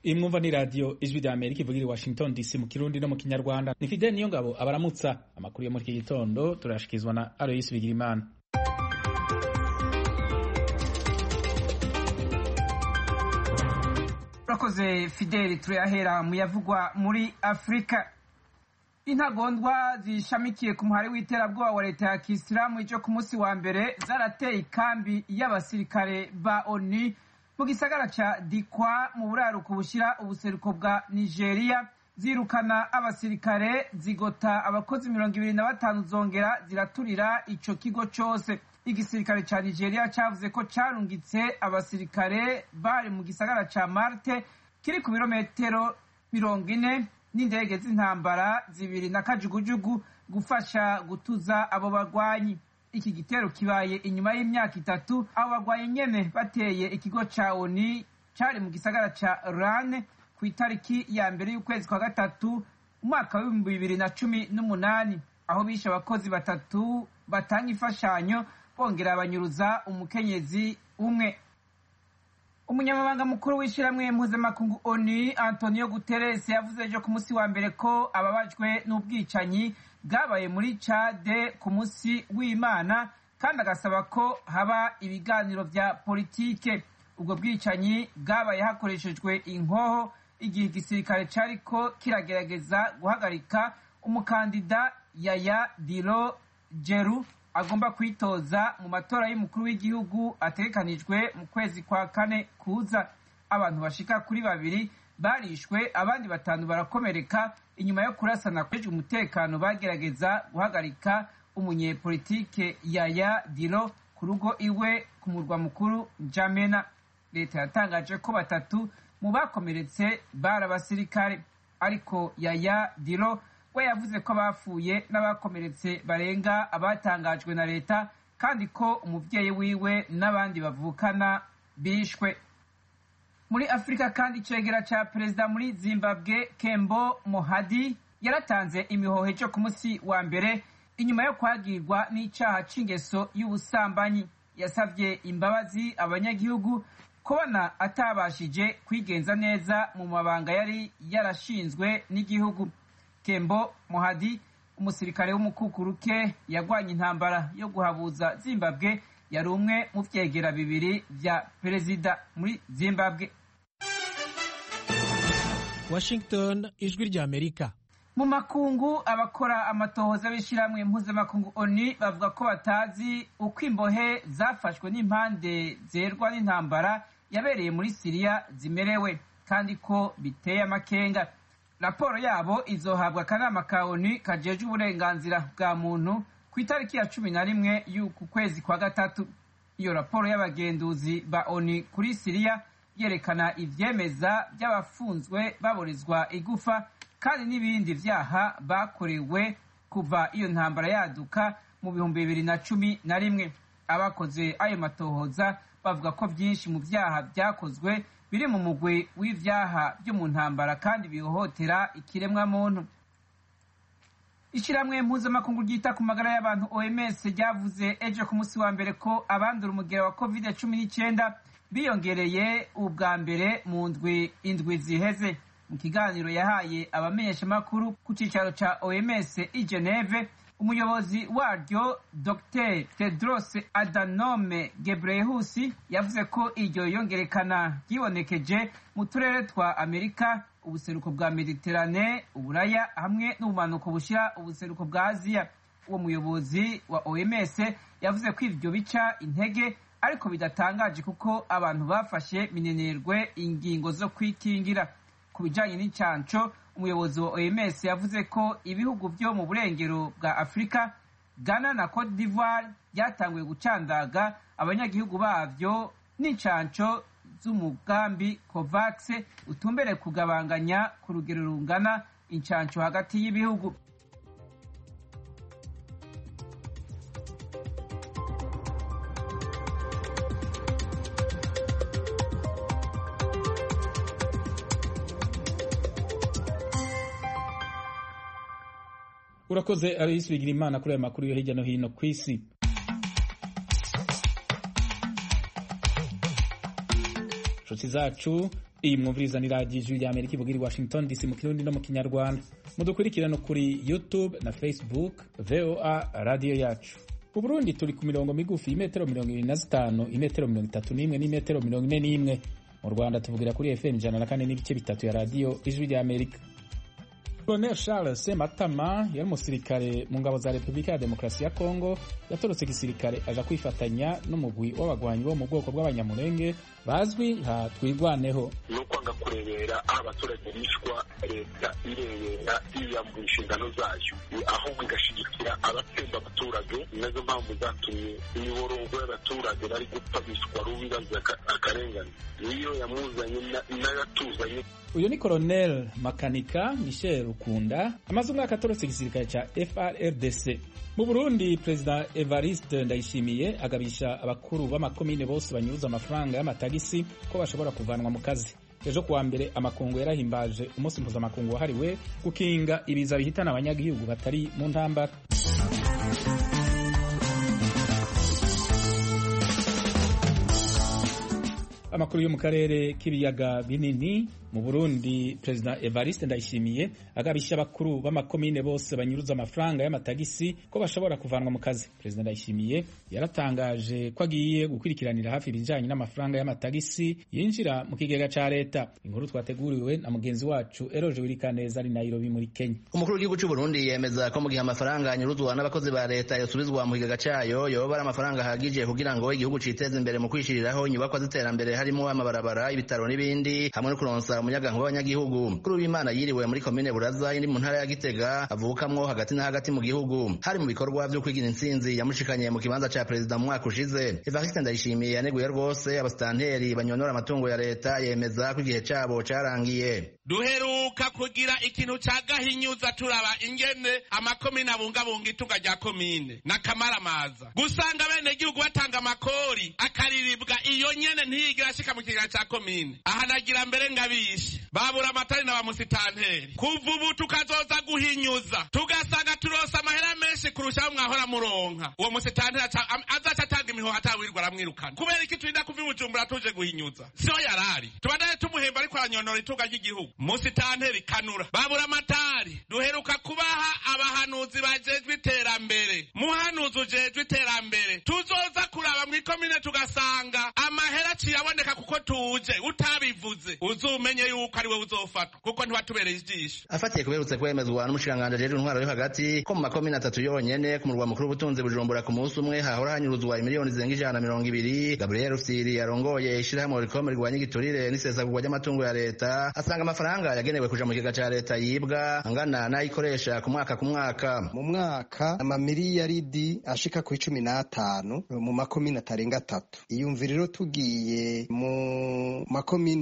Imwumva ni radio Ijwi rya Amerika ivugira i Washington DC mu Kirundi no mu Kinyarwanda. Ni Fidel Niyongabo abaramutsa. Amakuru yo muri iki gitondo turashikizwa na Aloysi Bigirimana. Urakoze Fidel, turahera mu yavugwa muri Afrika. Intagondwa zishamikiye ku muhari w'iterabwoba wa leta ya Kisilamu ijo ku munsi wa mbere zarateye ikambi y'abasirikare ba ONU mu gisagara ca Dikwa mu buraruko bushira ubuseruko bwa Nigeria, zirukana abasirikare, zigota abakozi 25 zongera ziraturira ico kigo cose. Igisirikare ca Nigeria cavuze ko carungitse abasirikare bari mu gisagara ca Marte kiri ku birometero 40 n'indege z'intambara zibiri na kajugujugu gufasha gutuza abo bagwanyi. Iki gitero kibaye inyuma y'imyaka 3 abo bagwanyi nyene bateye ikigo ca ONU cari mu gisagara ca Rane ku itariki ya mbere y'ukwezi kwa gatatu umwaka wa 2018, aho bishe abakozi 3 batanga imfashanyo bongera abanyuruza umukenyezi umwe. Umunyamabanga mukuru w'ishiramwe mpuzamakungu ONU Antonio Guterres yavuze ejo ku munsi wa mbere ko ababajwe n'ubwicanyi bwabaye muri Chad ku munsi w'Imana, kandi agasaba ko haba ibiganiro vya politike. Ubwo bwicanyi bwabaye hakoreshejwe inkoho igihe igisirikare cariko kiragerageza guhagarika umukandida Yaya Dilo Jeru agomba kwitoza mu matora y'umukuru w'igihugu ategekanijwe mu kwezi kwa kane kuza. Abantu bashika kuri 2 barishwe, abandi 5 barakomereka inyuma yo kurasana kwejwe umutekano bagerageza guhagarika umunyepolitike Yaya Dilo ku rugo iwe ku murwa mukuru Jamena. Leta yatangaje ko 3 mu bakomeretse bari abasirikare, ariko Yaya Dilo we yavuze ko bapfuye n'abakomeretse barenga abatangajwe na leta, kandi ko umuvyeyi wiwe n'abandi bavukana bishwe. Muri Afrika kandi icegera ca perezida muri Zimbabwe Kembo Mohadi yaratanze imihoho cyo ku munsi wa mbere inyuma yo kwagirwa n'icaha c'ingeso y'ubusambanyi. Yasavye imbabazi abanyagihugu kubona atabashije kwigenza neza mu mabanga yari yarashinzwe n'igihugu. Kembo Mohadi, umusirikare w'umukukuruke yagwanye intambara yo guhabuza Zimbabwe, yari umwe mu vyegera 2 vya perezida muri Zimbabwe. Washington, Ijwi rya Amerika. Mu makungu, abakora amatohoza b'ishiramwe mpuzamakungu ONU bavuga ko batazi uko imbohe zafashwe n'impande zerwa n'intambara yabereye muri Syria zimerewe, kandi ko biteye amakenga. Raporo yabo izohabwa akanama ka ONU kajejwe uburenganzira bwa muntu ku itariki ya 11 y'uku kwezi kwa gatatu. Iyo raporo y'abagenduzi ba ONU kuri Syria yerekana ivyemeza by'abafunzwe baborezwa igufa, kandi n'ibindi vyaha bakorewe kuva iyo ntambara yaduka mu 2011. Abakoze ayo matohoza bavuga ko vyinshi mu vyaha vyakozwe biri mu mugwi w'ivyaha byo mu ntambara kandi bihohotera ikiremwa muntu. Ishiramwe mpuzamakungu ryita ku magara y'abantu OMS ryavuze ejo ku munsi wa mbere ko abandura umugera wa COVID-19 biyongereye ubwa mbere mu indwi ziheze. Mu kiganiro yahaye abamenyeshamakuru ku cicaro ca OMS i Geneve, umuyobozi waryo Dr. Tedros Adhanom Ghebreyesus yavuze ko iryo yongerekana ryibonekeje mu turere twa Amerika, ubuseruko bwa Mediterane, Uburaya hamwe n'ubumanuko bushira ubuseruko bwa Aziya. Uwo muyobozi wa OMS yavuze ko ivyo bica intege, ariko bidatangaje kuko abantu bafashe minenerwe ingingo zo kwikingira. Ku bijanye n'incanco, umuyobozi wa OMS yavuze ko ibihugu vyo mu burengero bwa Afrika, Ghana na Cote d'Ivoire byatanguye gucandaga abanyagihugu bavyo n'incanco z'umugambi COVAX utumbere kugabanganya ku rugero rungana incanco hagati y'ibihugu. Urakoze Aloysi Bigirimana kuri aya makuru yo hirya no hino kw'isi. nshuti zacu, iyi mwumviriza ni radiyo ijwi rya Amerika ivugira i Washington DC mu Kirundi no mu Kinyarwanda. Mudukurikirana kuri YouTube na Facebook VOA Radio yacu. Mu Burundi turi ku mirongo migufi imetero 25, imetero 31 n'imetero 41. Mu Rwanda tuvugira kuri FM 104.3 ya radiyo ijwi rya Amerika. Colonel Charles Sematama yari umusirikare mu ngabo za Repubulika ya Demokarasi ya Kongo yatorotse igisirikare aja kwifatanya n'umugwi w'abagwanyi bo mu bwoko bw'abanyamurenge bazwi nka Twirwaneho. No kwanga kurebera abaturage bishwa leta irebera iyambuye inshingano zayo ahubwo igashigikira abatsemba abaturage. Nazo mpamvu zatumye imiborongo y'abaturage bari gupfa bishwa rubi baza akarengane niyo yamuzanye n'ayatuzanye. Uyu ni Colonel Makanika Michel Rukunda amaze umwaka atorotse igisirikare ca FARDC. Mu Burundi President Evariste Ndayishimiye agabisha abakuru b'amakomine bose banyuruza amafaranga y'amatagisi ko bashobora kuvanwa mu kazi. Ejo kuwa mbere amakungu yarahimbaje umunsi mpuzamakungu wahariwe gukinga ibiza bihitana abanyagihugu batari mu ntambara. Amakuru yo mu karere k'ibiyaga binini. Mu Burundi President Evariste Ndayishimiye agabisha abakuru b'amakomine bose banyuruza amafaranga y'amatagisi ko bashobora kuvanwa mu kazi. President Ndayishimiye yaratangaje ko agiye gukurikiranira hafi ibijanye n'amafaranga y'amatagisi yinjira mu kigega ca leta. Inkuru twateguriwe na mugenzi wacu Eroje Wirikaneza ari Nairobi muri Kenya. Umukuru w'igihugu cy'u Burundi yemeza ko mu gihe amafaranga anyuruzwa n'abakozi ba leta yosubizwa mu kigega cayo yoba ari amafaranga ahagije kugira ngo igihugu citeze imbere mu kwishiriraho inyubakwa z'iterambere harimo amabarabara, ibitaro n'ibindi hamwe no kuronsa umunyagankuba w'abanyagihugu. Kuri w'Imana yiriwe muri komine Buraza iri mu ntara ya Gitega avukamwo hagati na hagati mu gihugu. Hari mu bikorwa vyo kwigira intsinzi yamushikanye mu kibanza ca perezida mu mwaka ushize. Evariste Ndayishimiye yaneguye rwose abasitanteri banyonora amatungo ya leta yemeza ko igihe cabo carangiye. Duheruka kugira ikintu cagahinyuza turaba ingene amakomine abungabunga itunga rya komine n'akamaramaza gusanga bene gihugu batanga amakori akariribwa iyo nyene ntiyigira ashika mu kigega ca komine. Aha nagira mbere ngabishe babura amatari na bamusitanteri kuva ubu tukazoza guhinyuza tugasanga turosa amahera menshi kurushaho mwahora muronka. Uwo musitanteri azaca atanga imiho atawirwa aramwirukana kubera iki turinda kuva i Bujumbura tuje guhinyuza. Siho yarari tubadaye tumuhemba ariko aranyonora itunga ry'igihugu. Musitanteri kanura babura amatari duheruka kubaha abahanuzi bajejwe iterambere. Muhanuzi ujejwe iterambere tuzoza kuraba mw'ikomine tugasanga amahera ciyaboneka kuko tuje utabivuze uzumenye yuko ari we uzofatwa kuko ntiwatubereye ijisho. Afatiye kuberutse kwemezwa n'umushikanganje rero intwaro yo hagati ko mu makomine 3 yonyene ku murwa mukuru w'ubutunzi Bujumbura ku munsi umwe hahora hanyuruzwa imiliyoni zirenga 120. Gabriel Rufyiri yarongoye ishirahamwe rikomeye rigwanya igiturire n'isesagurwa ry'amatungo ya leta asanga amafaranga yagenewe kuja mu kigega ca leta yibwa angana n'ayikoresha ku mwaka mu mwaka amamiliyaridi ashika ku 15 mu makomine atarenga 3. Iyumvira rero tugiye mu makomine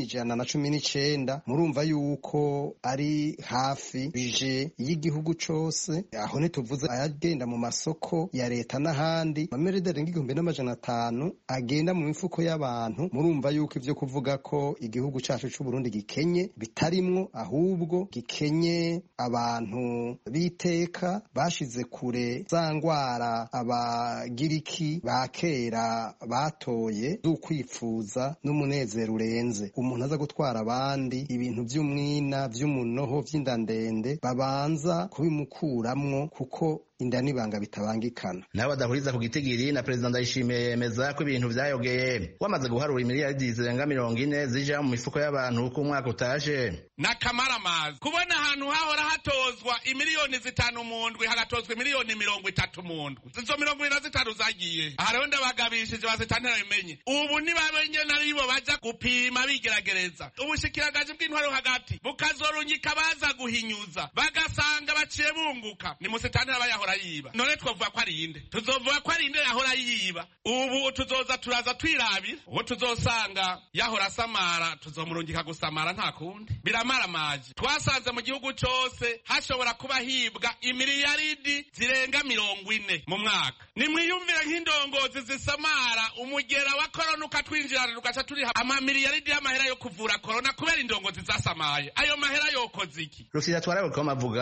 119 murumva yuko ari hafi bije y'igihugu cose. Aho ntituvuze ayagenda mu masoko ya leta n'ahandi amameredere ng'igihumbi n'amajana 5 agenda mu mifuko y'abantu. Murumva yuko ivyo kuvuga ko igihugu cacu c'u Burundi gikenye bitarimwo, ahubwo gikenye abantu biteka bashize kure za ngwara abagiriki ba kera batoye z'ukwifuza n'umunezero urenze. Umuntu aza gutwara abandi ibintu vy'umwina vy'umunoho vy'indandende babanza kubimukuramwo kuko inda nibanga bitabangikana. Nawe adahuriza ku gitigiri na President Ndayishimiye yemeza ko ibintu vyayogeye wamaze guharura imiliyaridi zirenga 40 zija mu mifuko y'abantu ku mwaka utaje. N'akamaramaza kubona ahantu hahora hatozwa imiliyoni 5 mu ndwi hagatozwa imiliyoni 30 mu ndwi. Izo 25 zagiye aha rero ndabagabishije bazitantera bimenye ubu nibabenye naribo baja gupima bigeragereza. Ubushikiragaje bw'intwaro hagati bukazorunyika baza guhinyuza bagasanga baciye bunguka ni musitantera bayahora yiba. None twavuga ko ari inde? Tuzovuga ko ari inde yahora yiba. Ubu tuzoza turaza twirabira uwo tuzosanga yahora samara tuzomurungika gusamara nta kundi. Biramaramaje twasanze mu gihugu cose hashobora kuba hibwa imiliyaridi zirenga 40 mu mwaka. Nimwiyumvire nk'indongozi zisamara umugera wa corona ukatwinjirana tugaca turiha amamiliyaridi y'amahera yo kuvura corona kubera indongozi zasamaye. Ayo mahera yokoze iki? Rufyiri atwara ko mavuga ko ushaka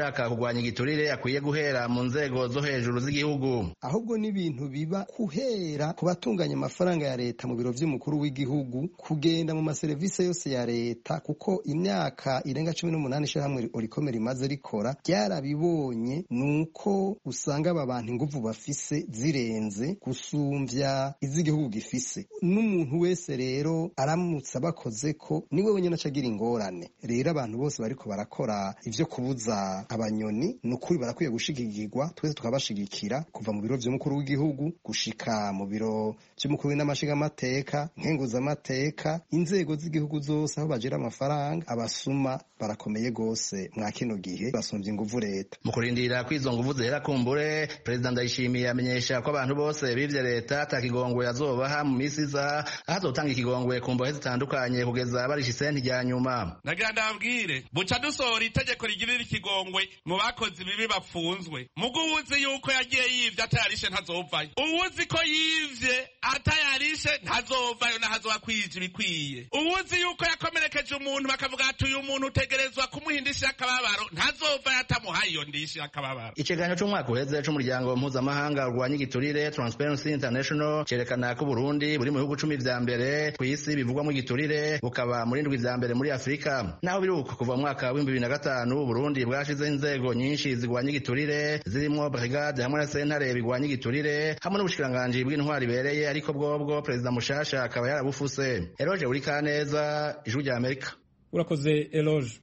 ushaka kurwanya igiturire akwiye guhera mu nzego zo hejuru z'igihugu. Ahubwo n'ibintu biba kuhera ku batunganya amafaranga ya leta mu biro vy'umukuru w'igihugu, kugenda mu maserivisi yose ya leta, kuko imyaka irenga 18 ishyirahamwe Oricom rimaze rikora ryarabibonye, nuko usanga aba bantu inguvu bafise zirenze gusumvya iz'igihugu gifise. N'umuntu wese rero aramutse abakoze ko niwe wenyine acagira ingorane. Rero abantu bose bariko barakora ivyo kubuza abanyoni, nukuri barakwiye gushigikirwa, twese tukabashigikira, kuva mu biro vy'umukuru w'igihugu gushika mu biro vy'umukuru n'amashigamateka, nkenguzamateka, inzego z'igihugu zose aho bagira amafaranga. Abasuma barakomeye gose mwa kino gihe, basumvye inguvu leta. Mu kurindira kwizo nguvu zera kumbure, Perezida Ndayishimiye amenyesha ko abantu bose bivye leta atakigongwe azobaha mu misi iza, ahazotanga ikigongwe ku mbohe zitandukanye kugeza barisha isenti rya nyuma. Nagira ndabwire buca dusohora itegeko rigirira ikigongwe mu bakozi bibi bafunzwe. Mugu uwuzi yuko yagiye yivye atayarishe ntazovayo, uwuzi ko yivye atayarishe ntazovayo nahazoba kwije ibikwiye, uwuzi yuko yakomerekeje umuntu bakavuga ati uyu muntu utegerezwa kumuhindishira akababaro ntazovayo atamuhaye iyo ndishira akababaro. Ikiganiro c'umwaka uheze c'umuryango mpuzamahanga urwanya igiturire Transparency International cerekana ko Burundi buri mu bihugu 10 vya mbere kw'isi bivugwamo igiturire, bukaba muri 7 vya mbere muri Afrika. Naho biruko kuva mu mwaka wa 2005 Burundi bwashize inzego nyinshi zigwanya igiturire, zirimo brigade hamwe na sentare bigwanya igiturire, hamwe n'ubushikiranganje bw'intwari ibereye, ariko bwobwo Perezida mushasha akaba yarabufuse. Eloge Urikaneza, Ijwi rya Amerika. Urakoze Eloge.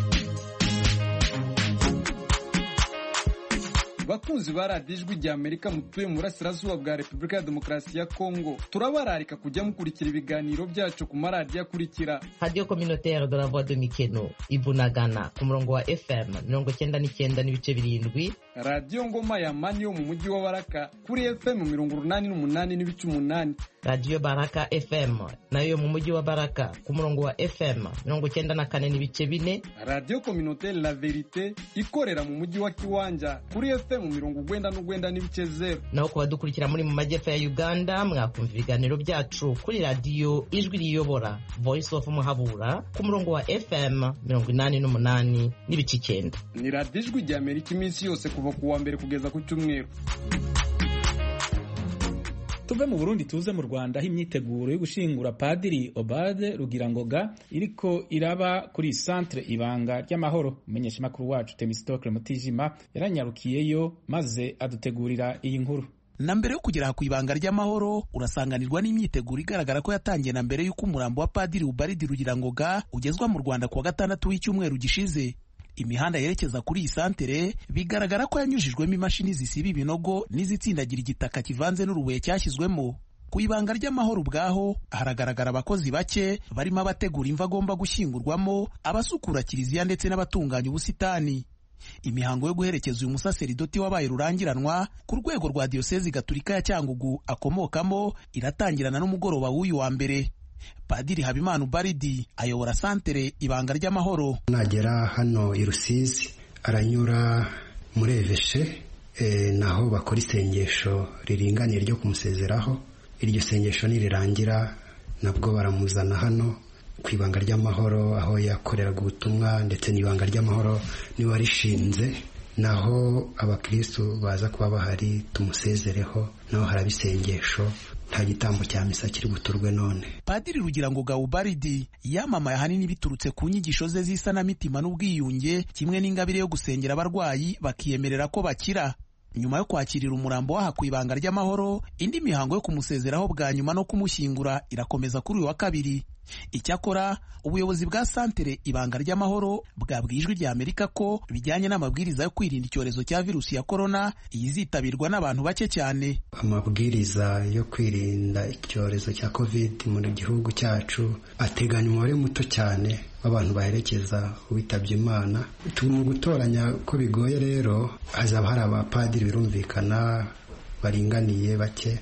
Bakunzi ba radiyo Ijwi rya Amerika mutuye mu burasirazuba bwa Repubulika ya Demokarasi ya Kongo, turabararika kujya mukurikira ibiganiro byacu ku maradiyo akurikira: Radio Communautaire de la Voix de Mikeno Ibunagana ku murongo wa FM 99.7, Radio Ngoma ya Mani yo mu mujyi wa Baraka kuri FM 88.8, Radio Baraka FM nayo mu mujyi wa Baraka ku murongo wa FM 94.4, Radio Communautaire La Verite ikorera mu mujyi wa Kiwanja kuri FM 99.0. Naho ku badukurikira muri mu majyepfo ya Uganda mwakumva ibiganiro byacu kuri Radio Ijwi riyobora Voice of Muhabura ku murongo wa FM 88.9. Ni Radio Ijwi rya Amerika iminsi yose kuva ku wa mbere kugeza ku cyumweru. Tuve mu Burundi tuze mu Rwanda, aho imyiteguro yo gushingura Padiri Obade Rugirangoga iriko iraba kuri Centre Ibanga ry'Amahoro. Umenyesha makuru wacu Temistokle Mutijima yaranyarukiyeyo maze adutegurira iyi nkuru. Na mbere yo kugera ku Ibanga ry'Amahoro urasanganirwa n'imyiteguro igaragara ko yatangiye na mbere y'uko umurambo wa Padiri Ubald Rugirangoga ugezwa mu Rwanda ku wa 6 w'icyumweru gishize. Imihanda yerekeza kuri iyi santere bigaragara ko yanyujijwemo imashini zisiba ibinogo n'izitsindagira igitaka kivanze n'urubuye cyashyizwemo. Ku Ibanga ry'Amahoro ubwaho haragaragara abakozi bake barimo abategura imva agomba gushyingurwamo, abasukura kiliziya ndetse n'abatunganya ubusitani. Imihango yo guherekeza uyu musaseridoti wabaye rurangiranwa ku rwego rwa Diyosezi Gatolika ya Cyangugu akomokamo iratangirana n'umugoroba w'uyu wa mbere. Padiri Habimana Ubaridi ayobora santere Ibanga ry'Amahoro. Nagera hano i Rusizi aranyura muri Eveshe, naho bakora isengesho riringaniye ryo kumusezeraho. Iryo sengesho nirirangira nabwo baramuzana hano ku Ibanga ry'Amahoro aho yakoreraga ubutumwa, ndetse n'Ibanga ry'Amahoro niwe warishinze, naho abakristo baza kuba bahari tumusezereho, naho haraba isengesho, nta gitambo cya misa kiri buturwe none. Padiri Rugirangoga Ubaridi yamamaye ahanini biturutse ku nyigisho ze z'isanamitima n'ubwiyunge, kimwe n'ingabire yo gusengera abarwayi bakiyemerera ko bakira. Nyuma yo kwakirira umurambo waha ku Ibanga ry'Amahoro, indi mihango yo kumusezeraho bwa nyuma no kumushyingura irakomeza kuri uyu wa kabiri. Icyakora ubuyobozi bwa santere Ibanga ry'Amahoro bwabwiye Ijwi rya Amerika ko bijyanye n'amabwiriza yo kwirinda icyorezo cya virusi ya korona yizitabirwa n'abantu bake cyane. Amabwiriza yo kwirinda icyorezo cya COVID mu gihugu cyacu ateganya umubare muto cyane w'abantu baherekeza uwitabye Imana. Mu gutoranya ko bigoye rero hazaba hari abapadiri birumvikana baringaniye bake,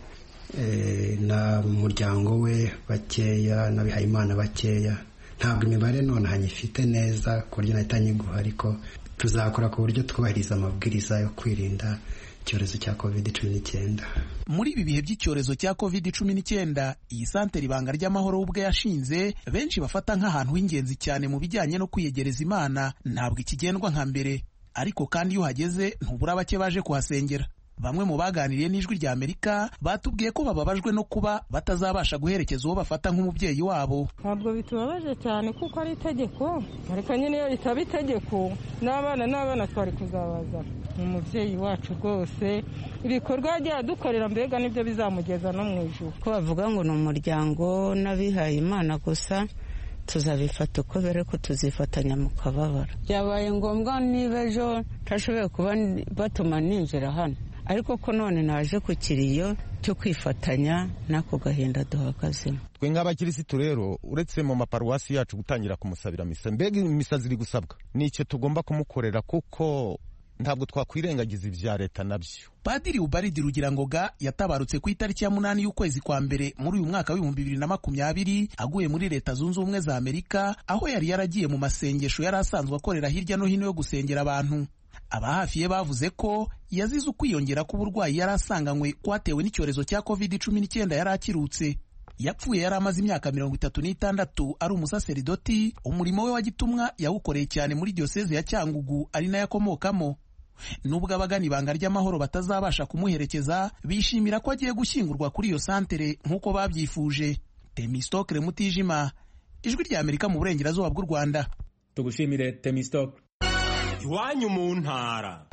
na muryango we bakeya, n'abihayimana bakeya. Ntabwo imibare none hanyifite neza ku buryo nahita nyiguha, ariko tuzakora ku buryo twubahiriza amabwiriza yo kwirinda icyorezo cya COVID-19. Muri ibi bihe by'icyorezo cya COVID-19, iyi santere Ibanga ry'Amahoro ubwe yashinze benshi bafata nk'ahantu h'ingenzi cyane mu bijyanye no kwiyegereza Imana, ntabwo ikigendwa nka mbere. ariko kandi iyo uhageze ntubura bake baje kuhasengera. Bamwe mu baganiriye n'Ijwi rya Amerika batubwiye ko bababajwe no kuba batazabasha guherekeza uwo bafata nk'umubyeyi wabo. Ntabwo bitubabaje cyane kuko ari itegeko, ariko nyine iyo ritaba itegeko n'abana twari kuzabaza. Umubyeyi wacu rwose ibikorwa yagiye adukorera mbega nibyo bizamugeza no mu ijuru. Ko bavuga ngo ni umuryango n'abihaye Imana gusa, tuzabifata uko bere ko tuzifatanya mu kababaro. Byabaye ngombwa niba ejo ntashoboye kuba batuma ninjira hano, ariko ko none naje ku kiriyo cyo kwifatanya n'ako gahinda duhagazemo. Twe nk'abakirisitu rero uretse mu maparuwasi yacu gutangira kumusabira misa, mbega imisa ziri gusabwa nicyo tugomba kumukorera kuko ntabwo twakwirengagiza ibya leta nabyo. Padiri Ubaridi Rugirangoga yatabarutse ku itariki ya 8 y'ukwezi kwa mbere muri uyu mwaka w'2020 aguye muri Leta Zunze Ubumwe za Amerika, aho yari yaragiye mu masengesho yari asanzwe akorera hirya no hino yo gusengera abantu. Abahafi ye bavuze ko yazize ukwiyongera k'uburwayi yari asanganywe kwatewe n'icyorezo cya COVID-19 yari akirutse. Yapfuye yari amaze imyaka 36 ari umusaseridoti. Umurimo we wa gitumwa yawukoreye cyane muri diocese ya Cyangugu ari nayo akomokamo. Nubwo abagana ibanga ry'amahoro batazabasha kumuherekeza, bishimira ko agiye gushyingurwa kuri iyo santere nk'uko babyifuje. Temistokle Mutijima, Ijwi rya Amerika mu burengerazuba bw'u Rwanda. Tugushimire Temistokle. Iwanyu mu ntara.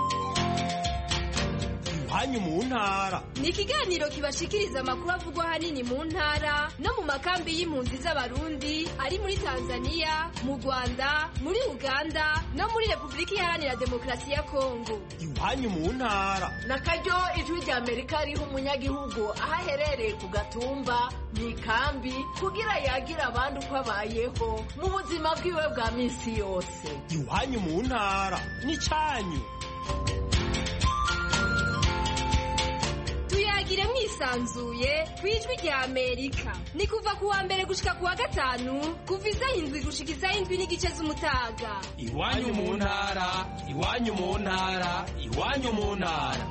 Iwanyu mu ntara ni ikiganiro kibashikiriza amakuru avugwa hanini mu ntara no mu makambi y'impunzi z'abarundi ari muri Tanzania, mu Rwanda, muri Uganda no muri Repubulika Iharanira Demokarasi ya Kongo. Iwanyu mu ntara nakaryo Ijwi rya Amerika riha umunyagihugu aho aherereye ku gatumba mu ikambi kugira yagira abandi uko abayeho mu buzima bwiwe bwa minsi yose. Iwanyu mu ntara ni cyanyu. Tuyagire mwisanzuye ku Ijwi rya Amerika. Ni kuva ku wa mbere gushika ku wa gatanu kuva isaha 7 gushika isaha 7 n'igice z'umutaga. Iwanyu mu ntara, iwanyu mu ntara, iwanyu mu ntara.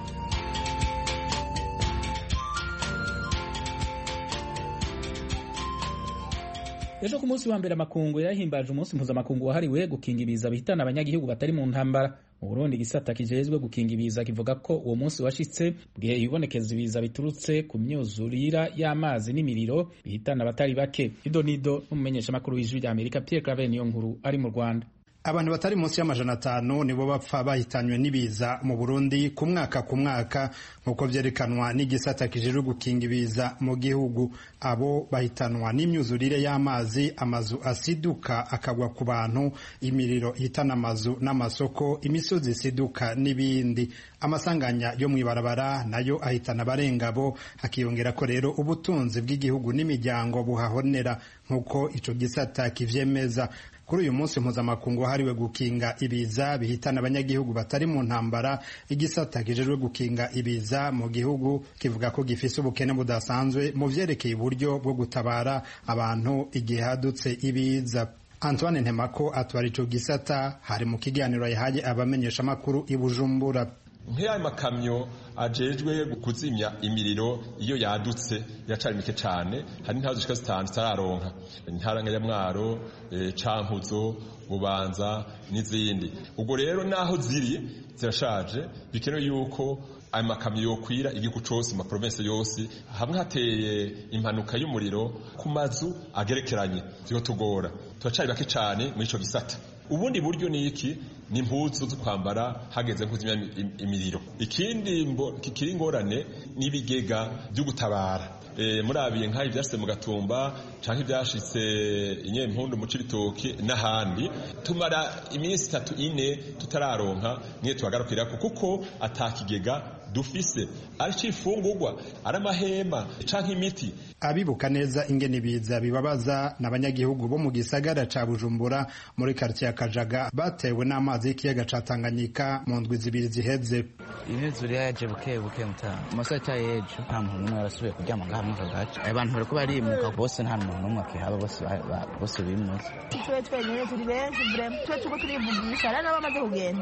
Ejo ku munsi wa mbere amakungu yahimbaje umunsi mpuzamakungu wahariwe gukinga ibiza bihitana abanyagihugu batari mu ntambara. Mu Burundi igisata kijejwe gukinga ibiza kivuga ko uwo munsi washitse bwihe ibonekeza ibiza biturutse ku myuzurira y'amazi n'imiriro bihitana abatari bake. Idonido n'umumenyesha makuru w'Ijwi rya Amerika Pierre Claver Niyonkuru ari mu Rwanda. Abantu batari munsi y'500 nibo bapfa bahitanywe n'ibiza mu Burundi ku mwaka nkuko vyerekanwa n'igisata kijejwe gukinga ibiza mu gihugu. Abo bahitanwa n'imyuzurire y'amazi, amazu asiduka akagwa ku bantu, imiriro ihitana amazu n'amasoko, imisozi isiduka n'ibindi. Amasanganya yo mwibarabara nayo ahitana barengabo, hakiyongera ko rero ubutunzi bw'igihugu n'imiryango buhahonera nkuko ico gisata kivyemeza. Kuri uyu munsi mpuzamakungu hariwe gukinga ibiza bihitana abanyagihugu batari mu ntambara, igisata kijejwe gukinga ibiza mu gihugu kivuga ko gifise ubukene budasanzwe mu vyerekeye uburyo bwo gutabara abantu igihe hadutse ibiza. Antoine Ntemako atwara ico gisata hari mu kiganiro yahaye abamenyesha makuru i Bujumbura. Nk'aya makamyo ajejwe kuzimya imiriro iyo yadutse yacari mike cyane, hari ntazo zishika 5 zitararonka, intara ya Mwaro, Cankuzo, Bubanza n'izindi. Ubwo rero naho ziri zirashaje, bikenewe yuko aya makamyo yokwira igihugu cose mu province yose. Hamwe hateye impanuka y'umuriro ku mazu agerekeranye vyo tugora, turacari bake cyane mu ico gisata. Ubundi buryo ni iki? Ni impuzu zo kwambara hageze kuzimya imiriro. Ikindi kikiri ingorane n'ibigega byo gutabara. Murabiye nk'aho ibyashitse mu Gatumba canke ibyashitse Inyempundu mu Cibitoki n'ahandi, tumara iminsi 3-4 tutararonka mwe tuhagarukira kuko atakigega dufise, ari cifungurwa, ari amahema canke imiti. Abibuka neza ingene ibiza bibabaza n'abanyagihugu bo mu gisagara ca Bujumbura muri quartier ya Kajaga batewe n'amazi y'ikiyaga ca Tanganyika mu ndwi zibiri ziheze. Imyuzure yaje buke mutanga amasata yejo nta muntu n'umwe arasubiye kuryama ngaha mu gace. Abantu bariko barimuka bose, nta muntu n'umwe akihaba, bose bimuze. Twenyene turi benshi vraiment, tuko turivugisha rero n'abamaze kugenda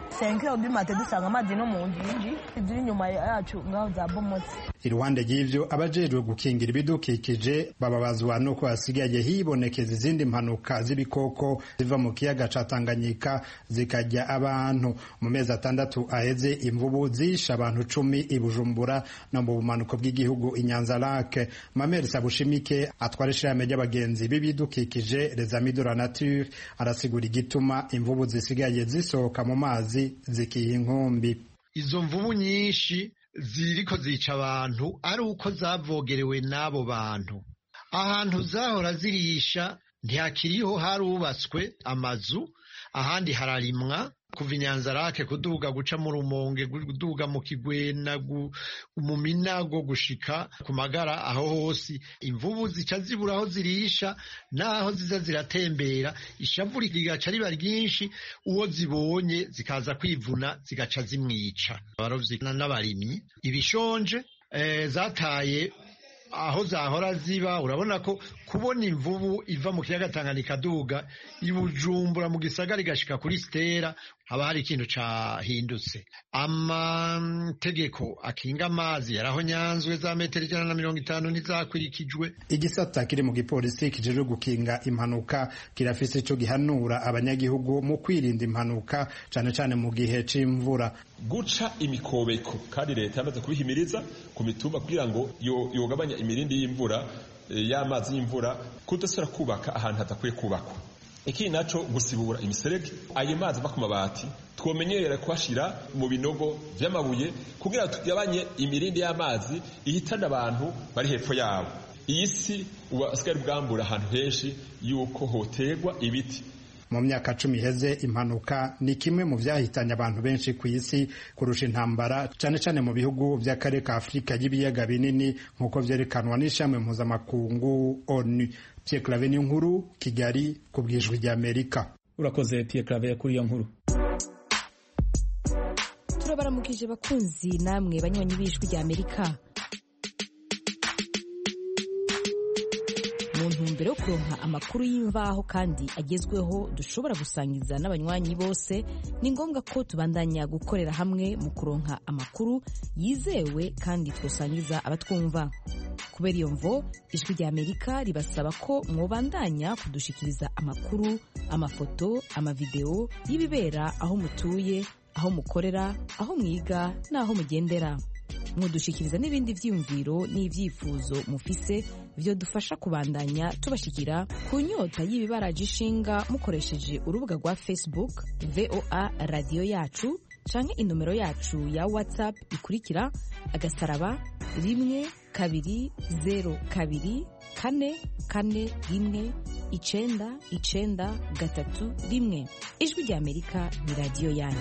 5 du matin dusanga amazi no mu njinji ziri inyuma yacu ngaho zabomotse. Iruhande y'ivyo abajejwe gukingira ibidukikije bababazwa nuko hasigaye hibonekeza izindi mpanuka z'ibikoko ziva mu kiyaga ca Tanganyika zikajya abantu. Mu mezi 6 aheze imvubu zisha abantu 10 i Bujumbura no mu bumanuko bw'igihugu Inyanza-Lac. Mameri Sabushimike atwara ishirahamwe ry'abagenzi b'ibidukikije Les Amis de la Nature arasigura igituma imvubu zisigaye zisohoka mu mazi zikiha inkumbi. Izo mvubu nyinshi ziriko zica abantu ari uko zavogerewe n'abo bantu. Ahantu zahora zirisha ntihakiriho, harubatswe amazu, ahandi hararimwa. Kuva Inyanza-Lac kuduga guca mu Rumonge, kuduga mu Kigwena, mu Minago gushika ku Magara, aho hose imvubu zica zibura aho zirisha naho ziza ziratembera, ishavu rigaca riba ryinshi, uwo zibonye zikaza kwivuna zigaca zimwica. Abarovyi n'abarimyi ibishonje zataye aho zahora ziba. Urabona ko kubona imvubu iva mu kiyaga Tanganyika duga i Bujumbura mu gisagara igashika kuri Stera haba hari ikintu cahindutse. Amategeko akinga amazi yaraho nyanzwe za metero 150 ntizakurikijwe. Igisata kiri mu gipolisi kijejwe gukinga impanuka kirafise ico gihanura abanyagihugu mu kwirinda impanuka cane cane mu gihe c'imvura. Guca imikobeko kandi leta yamaze kubihimiriza ku mitumba kugira ngo yogabanya imirindi y'imvura y'amazi y'imvura, kudasubira kubaka ahantu hatakwiye kubakwa. Iki naco gusibura imiserege, ayo mazi ava ku mabati twomenyerera kuhashira mu binogo vy'amabuye kugira tugabanye imirindi y'amazi ihitana abantu bari hepfo yabo. Iyi si ubasigara bwambura ahantu henshi yuko hotegwa ibiti. Mu myaka 10 iheze impanuka ni kimwe mu vyahitanye abantu benshi ku isi kurusha intambara, cane cane mu bihugu vy'akarere ka Afrika y'ibiyaga binini nk'uko vyerekanwa n'ishamwe mpuzamakungu ONU. Pierre Claver nkuru, Kigali, ku bw'Ijwi ry'Amerika. Urakoze Pierre Claver kuri iyo nkuru. Turabaramukije bakunzi namwe banywanyi b'Ijwi ry'Amerika. Mbere yo kuronka amakuru y'imvaho kandi agezweho dushobora gusangiza n'abanywanyi bose, ni ngombwa ko tubandanya gukorera hamwe mu kuronka amakuru yizewe kandi twosangiza abatwumva. Kubera iyo mvo, Ijwi ry'Amerika ribasaba ko mwobandanya kudushikiriza amakuru, amafoto, amavideo y'ibibera aho mutuye, aho mukorera, aho mwiga n'aho mugendera. Mudushikiriza n'ibindi vyiyumviro n'ivyifuzo mufise vyo dufasha kubandanya tubashikira ku nyota y'ibibaraje ishinga mukoresheje urubuga rwa Facebook VOA Radio Yacu canke inomero yacu ya WhatsApp ikurikira *12044419931. Ijwi ry'Amerika ni radio yanyu.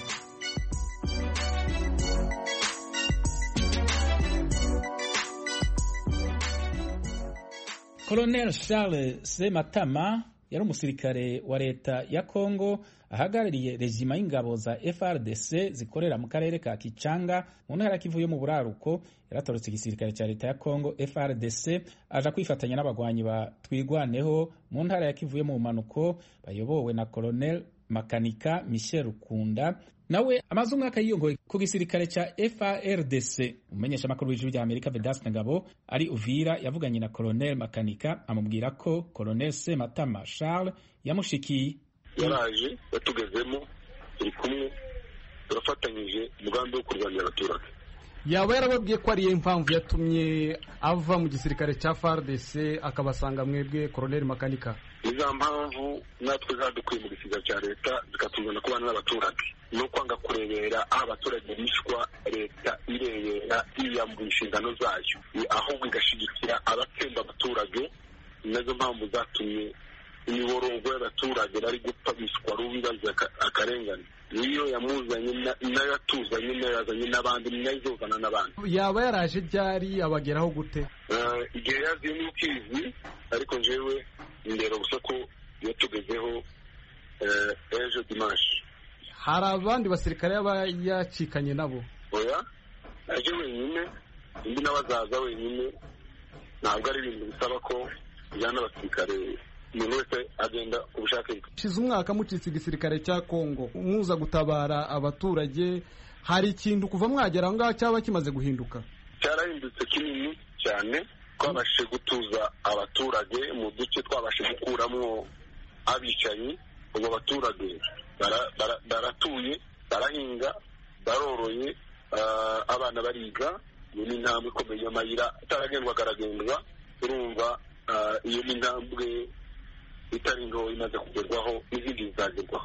Colonel Charles Sematama yari umusirikare wa leta ya Kongo ahagarariye rejima y'ingabo za FRDC zikorera mu karere ka Kichanga mu ntara Kivu yo mu buraruko. Yaratorotse igisirikare cya leta ya Kongo FRDC aja kwifatanya n'abagwanyi ba Twirwaneho mu ntara ya Kivu yo mu manuko bayobowe na Colonel Makanika Michel Rukunda, nawe amaze umwaka yiyongoye ku gisirikare ca FARDC. Umumenyesha makuru w'Ijwi ry'Amerika Vedaste Ngabo ari Uvira yavuganye na Colonel Makanika amubwira ko Colonel Sematama Charles yamushikiye. Yaraje batugezemo turi kumwe turafatanyije umugambi wo kurwanya abaturage. Yaba yarababwiye ko ari impamvu yatumye ava mu gisirikare cya FARDC akabasanga mwebwe Colonel Makanika? Iza mpamvu natwe zadukuye mu gisirikare cya leta zikatuzana kubana n'abaturage no kwanga kurebera aho abaturage bishwa leta irebera yiyambuye inshingano zayo, ahubwo igashigikira abatsemba abaturage. Nazo mpamvu zatumye imiborongo y'abaturage bari gupfa bishwa rubi baza akarengane. Niyo yamuzanye nayo atuzanye nayo yazanye n'abandi nayo izozana n'abandi. Yaba yaraje ryari abageraho gute? Igihe yaziye n'ukizi, ariko njyewe ndero gusa ko yatugezeho ejo dimanche. Hari abandi basirikare yaba yacikanye nabo? Oya, aje wenyine, indi n'abazaza wenyine. Ntabwo ari ibintu bisaba ko bijyana abasirikare umuntu wese agenda ku bushake bwe. Shize umwaka mucitse igisirikare cya Kongo muza gutabara abaturage, hari ikintu kuva mwagera aho ngaho cyaba kimaze guhinduka? Cyarahindutse kinini cyane, twabashije gutuza abaturage mu duce, twabashije gukuramo abicanyi. Ubu abaturage baratuye, barahinga, baroroye, abana bariga. Iyo ni intambwe ikomeye, amayira ataragendwa aragendwa. Urumva iyo ni intambwe itari nto imaze kugerwaho, n'izindi zizagerwaho.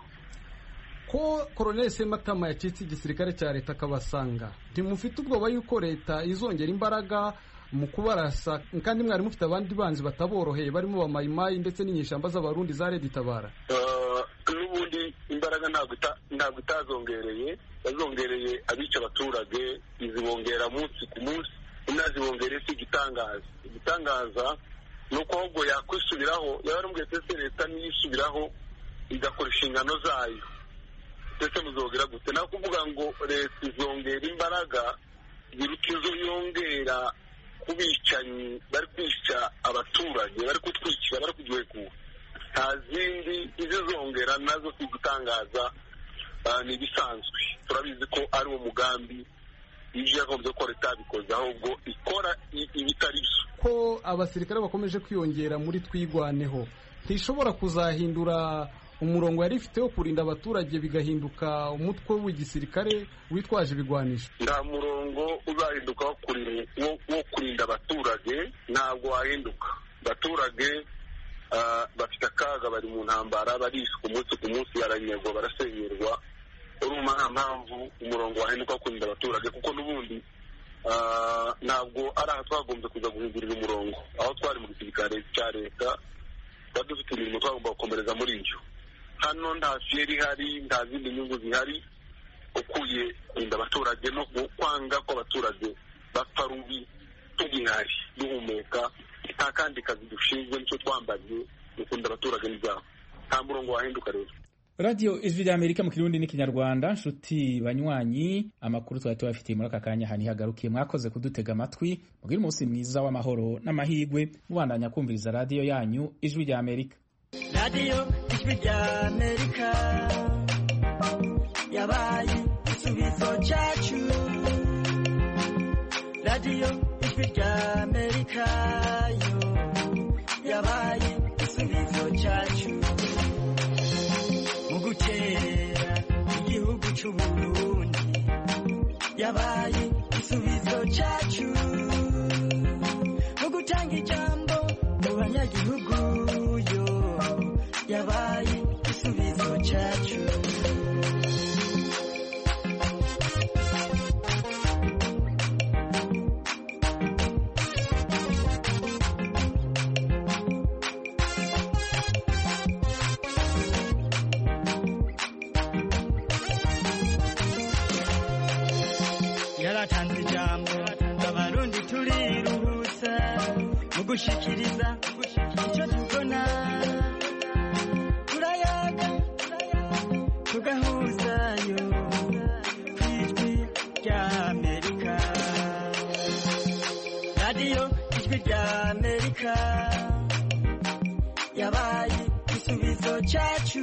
Ko Colonel Sematama yacitse igisirikare cya leta akabasanga, ntimufite ubwoba yuko leta izongera imbaraga mu kubarasa, kandi mwari mufite abandi banzi bataboroheye barimo bamayimayi ndetse n'inyeshamba z'abarundi za Red Tabara? N'ubundi imbaraga ntabwo itazongereye, yazongereye abica abaturage, izibongera munsi ku munsi, inazibongereye si igitangaza ni uko ahubwo yakwisubiraho. yaba ari mbwese leta niyisubiraho igakora inshingano zayo, ndetse muzongera gute? naho kuvuga ngo leta izongera imbaraga biruta izo yongera ku bicanyi bari kwica abaturage, bari kutwikira, bari kuduhekura. Nta zindi izizongera nazo si gutangaza, ni ibisanzwe. Turabizi ko ari uwo mugambi ije yagombye ko leta yabikoze, ahubwo ikora ibitari byo. Ko abasirikare bakomeje kwiyongera muri Twigwaneho, ntishobora kuzahindura umurongo yari ifite wo kurinda abaturage bigahinduka umutwe w'igisirikare witwaje ibigwanisho? Nta murongo uzahinduka wo kurinda abaturage, ntabwo wahinduka. Abaturage bafite akaga, bari mu ntambara, barishwe umunsi ku munsi, baranyagwa, barasenyerwa. Urumva nta mpamvu umurongo wahinduka wo kurinda abaturage, kuko n'ubundi ntabwo ari aha twagombye kuza guhindurira umurongo. Aho twari mu gisirikare cya leta twari dufite imirimo twagomba gukomereza muri ibyo. Hano nta fiyeri ihari, nta zindi nyungu zihari, ukuye kurinda abaturage no kwanga ko abaturage bapfa rubi tugihari duhumeka. Nta kandi kazi dushinzwe, nicyo twambariye, gukunda abaturage n'ibyabo. Nta murongo wahinduka rero. Radio Ijwi ry'Amerika mu Kirundi n'Ikinyarwanda. Nshuti banywanyi, amakuru twari tubafitiye muri aka kanya hani hagarukiye. Mwakoze kudutega amatwi, mugire umunsi mwiza w'amahoro n'amahigwe, mubandanya kumviriza radio yanyu Ijwi ry'Amerika. Radio Ijwi ry'Amerika yabaye igisubizo cyacu. Radio Ijwi ry'Amerika yo yabaye igisubizo cyacu. Mu gutera igihugu cy'u Burundi yabaye igisubizo cyacu. Mu gutanga ijambo mu banyagihugu yo yabaye igisubizo cyacu. Yaratanze ijambo abarundi turiruhutsa mu gushikiriza icyo tubona, turayaga tugahuzayo kw'Ijwi ry'Amerika. Radio Ijwi ry'Amerika yabaye igisubizo cyacu.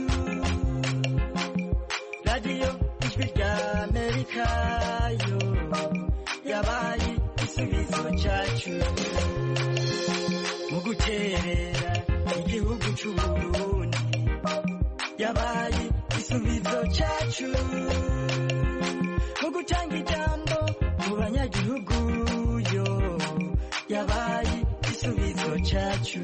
Radio Ijwi ry'Amerika yo yabaye igisubizo cyacu. Mu guterera igihugu cy'u Burundi yabaye igisubizo cyacu. Mu gutanga ijambo mu banyagihugu yo yabaye igisubizo cyacu.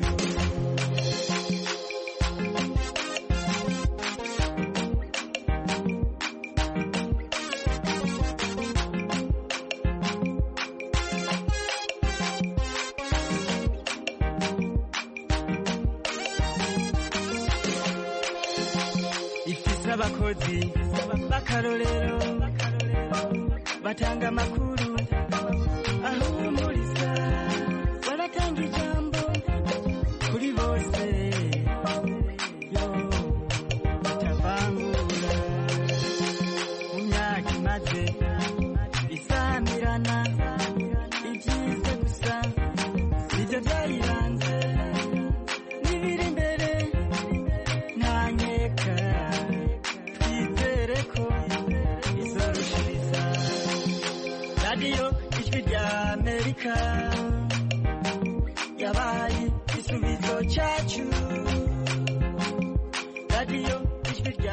Abakozi b'akarorero batanga amakuru ahumuriza, baratanga ijambo kuri bose yo batavangura. Mu myaka imaze isamirana, ibyiza gusa nibyo byayiranze, n'ibiri imbere Africa.